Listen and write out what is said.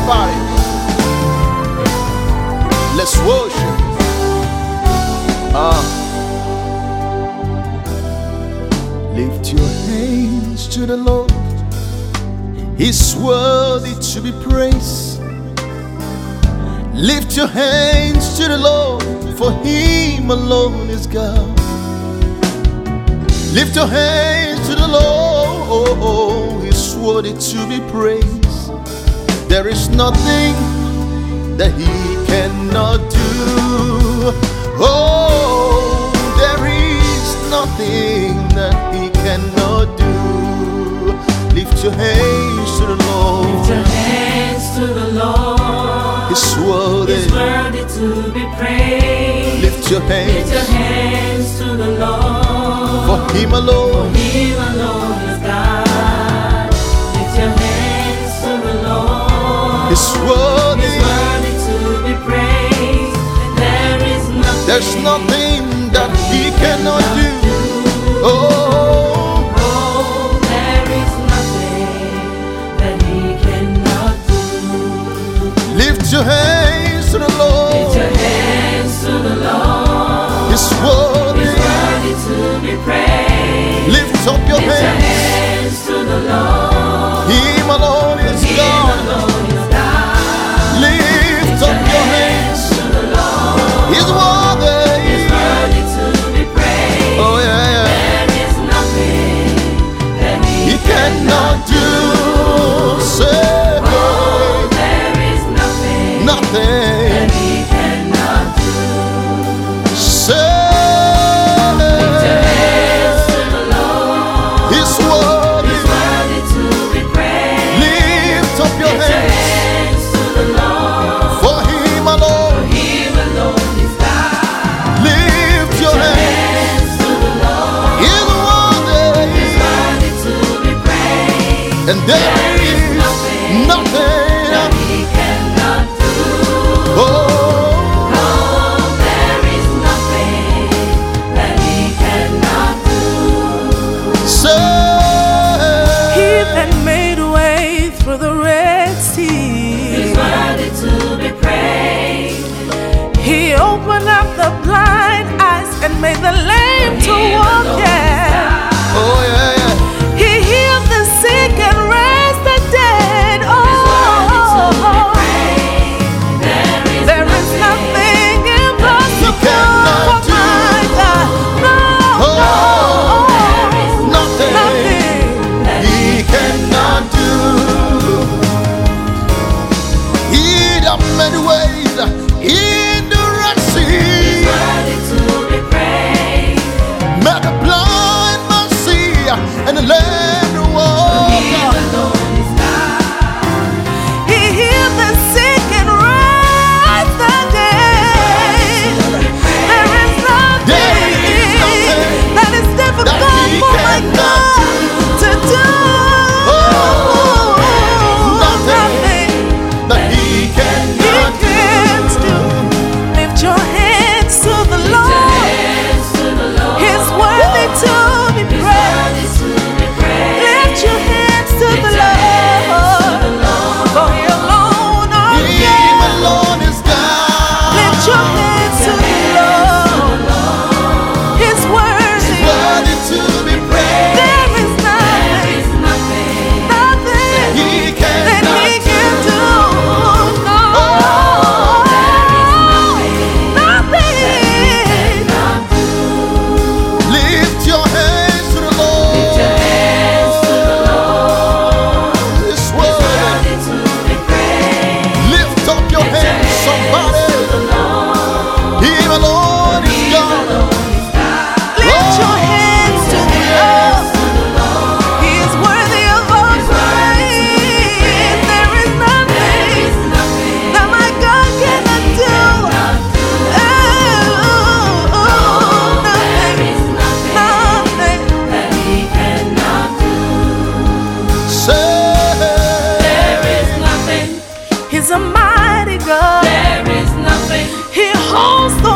Everybody, let's worship. Lift your hands to the Lord. He's worthy to be praised. Lift your hands to the Lord, for Him alone is God. Lift your hands to the Lord. He's worthy to be praised. There is nothing that He cannot do. Oh, there is nothing that He cannot do. Lift your hands to the Lord. Lift your hands to the Lord. He's worthy. He's worthy to be praised. Lift your hands. Lift your hands to the Lord. For Him alone. For Him alone is God. Lift your hands to the Lord. He's worthy. He's worthy to be praised. And there's nothing that He cannot do. Oh, there is nothing that He cannot do. lift your hands to the Lord. Lift your hands to the Lord. He's worthy. He's worthy to be praised. Lift up your Lift your hands. hands to the Lord. Him alone is Him God. alone is God. Lift up your hands to the Lord. He's worthy. He's worthy to be praised. Oh yeah. There is nothing that He Cannot do. Say there is nothing nothing. that He cannot do. Say Lift your hands to the Lord. He's worthy. He's worthy to be praised. Lift up your Lift your hands. hands to the Lord. For Him alone. Him alone is God. Lift your hands. Hands to the Lord. He's worthy. He's worthy to be praised. And there is nothing that He cannot do. Oh, There is nothing that He cannot do. say He that made a way through the Red He's Sea. worthy to be praised. He opened up the blind eyes and made the lame to walk. Yeah. oh yeah, yeah. He healed the sick and raised the dead. Oh, there is nothing impossible for my God. No, Nothing He cannot do. He that made ways in the Red Sea, Worthy to be praised. made the blind man see and the lame walk. Him alone is God. He healed the sick and raised the dead. There is nothing that is difficult that He for my cannot God to do. Nothing that He He cannot do. can't do. Lift your hands to the Lord. Hands to the Lord. He's worthy to be praised. Worthy to be praised. Lift your hands to the Lord. For He alone, oh Him yeah. alone is God. Lift your hands to the Lord. He's worthy. Worthy to be praised. There is There is nothing, nothing nothing He that cannot He can do. No, nothing. lift your hands to the Lord. Lift your hands to the Lord. This word. Worthy to be praised. Lift up your hands, somebody. To the Lord. Him alone is God. Lift your hands to the Lord. He is worthy of all praise. There is nothing that my God cannot do. Oh, nothing, nothing. That He cannot do. Say, There is nothing. He's a mighty God. There is nothing. He holds the